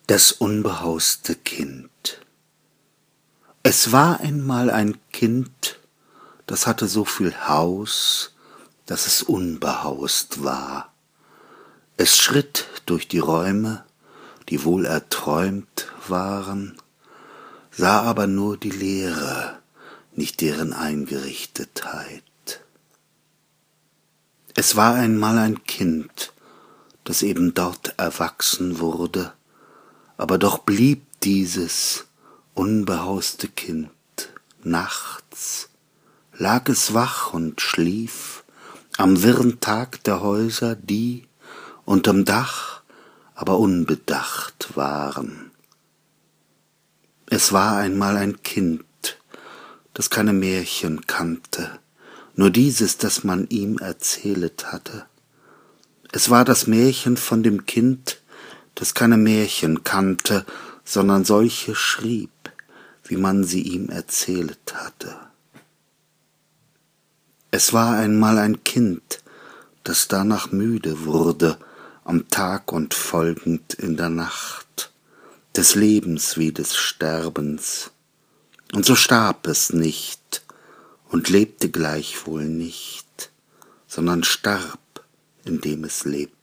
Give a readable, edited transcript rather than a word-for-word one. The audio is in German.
Das unbehauste Kind. Es war einmal ein Kind, das hatte so viel Haus, dass es unbehaust war. Es schritt durch die Räume, die wohl erträumt waren, sah aber nur die Leere, nicht deren Eingerichtetheit. Es war einmal ein Kind, das eben dort erwachsen wurde, aber doch blieb dieses unbehauste Kind. Nachts lag es wach und schlief am wirren Tag der Häuser, die unterm Dach aber unbedacht waren. Es war einmal ein Kind, das keine Märchen kannte, nur dieses, das man ihm erzählet hatte. Es war das Märchen von dem Kind, das keine Märchen kannte, sondern solche schrieb, wie man sie ihm erzählet hatte. Es war einmal ein Kind, das danach müde wurde, am Tag und folgend in der Nacht, des Lebens wie des Sterbens. Und so starb es nicht und lebte gleichwohl nicht, sondern starb, indem es lebte.